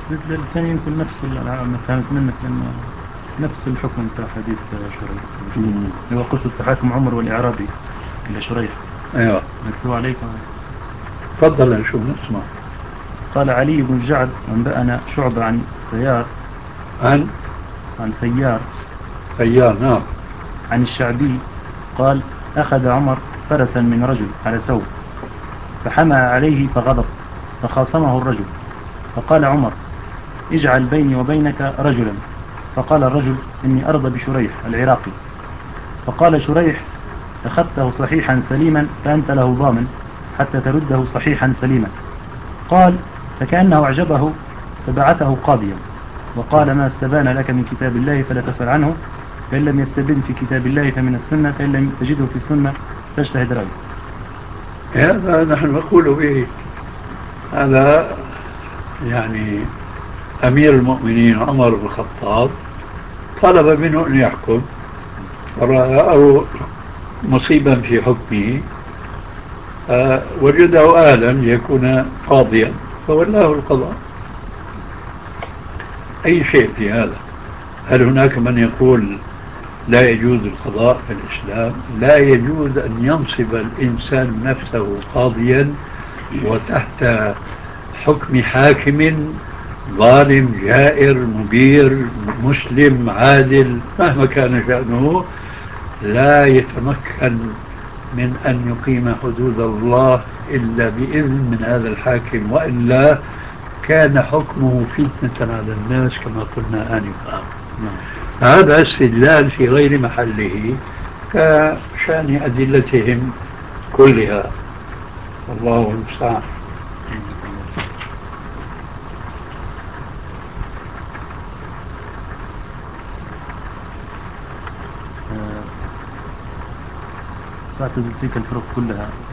الثاني يمكن نفس ما فهمت منك لأنه نفس الحكم بتاع حديث شريح. هو قصة تحاكم عمر والإعرابي إلى شريح. أيوة مكتوب عليكم. تفضل نشوف نسمع. قال علي بن الجعد أنبأنا شعبة عن سيار عن سيار نعم عن الشعبي قال أخذ عمر فرسا من رجل على ثوب فحمى عليه فغضب فخاصمه الرجل فقال عمر اجعل بيني وبينك رجلا فقال الرجل إني أرضى بشريح العراقي فقال شريح أخذته صحيحا سليما فأنت له ضامن حتى ترده صحيحا سليما قال فكأنه أعجبه فبعثه قاضيا وقال ما استبان لك من كتاب الله فلا تسأل عنه فإن لم يستبن في كتاب الله فمن السنة فإن لم تجده في السنة فاجتهد رأيه. هذا نحن نقول به. هذا يعني أمير المؤمنين عمر بن الخطاب طلب منه أن يحكم فرأى مصيبا في حكمه وجده أهلا ليكون قاضيا فولاه القضاء. أي شيء في هذا. هل هناك من يقول لا يجوز القضاء في الإسلام؟ لا يجوز أن ينصب الإنسان نفسه قاضيا وتحت حكم حاكم ظالم جائر مبير مسلم عادل مهما كان شأنه لا يتمكن من أن يقيم حدود الله إلا بإذن من هذا الحاكم وإلا كان حكمه فتنة على الناس كما قلنا آنفا. هذا استدلال في غير محله كشأن أدلتهم كلها. الله المستعان. تعتزل تلك الفرق كلها